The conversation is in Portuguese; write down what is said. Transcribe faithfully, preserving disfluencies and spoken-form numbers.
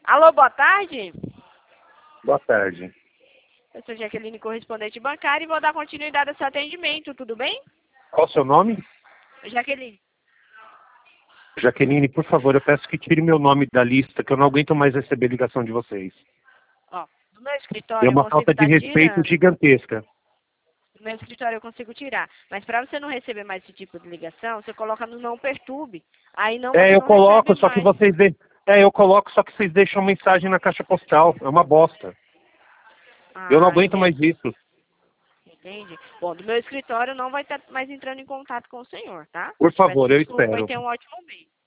Alô, boa tarde. Boa tarde. Eu sou Jaqueline, correspondente bancária, e vou dar continuidade ao seu atendimento, tudo bem? Qual o seu nome? Jaqueline. Jaqueline, por favor, eu peço que tire meu nome da lista, que eu não aguento mais receber ligação de vocês. Ó, do meu É escritório eu uma consigo falta de estar respeito tirando. gigantesca. Do meu escritório eu consigo tirar. Mas para você não receber mais esse tipo de ligação, você coloca no não perturbe. Aí não, É, você eu não coloco, recebe só que mais. vocês... De... É, eu coloco, só que vocês deixam mensagem na caixa postal. É uma bosta. Eu não Ah, aguento mais entendi. isso. Entendi. Bom, do meu escritório não vai estar mais entrando em contato com o senhor, tá? Por Te peço favor, eu desculpa e espero. tenha um ótimo mês.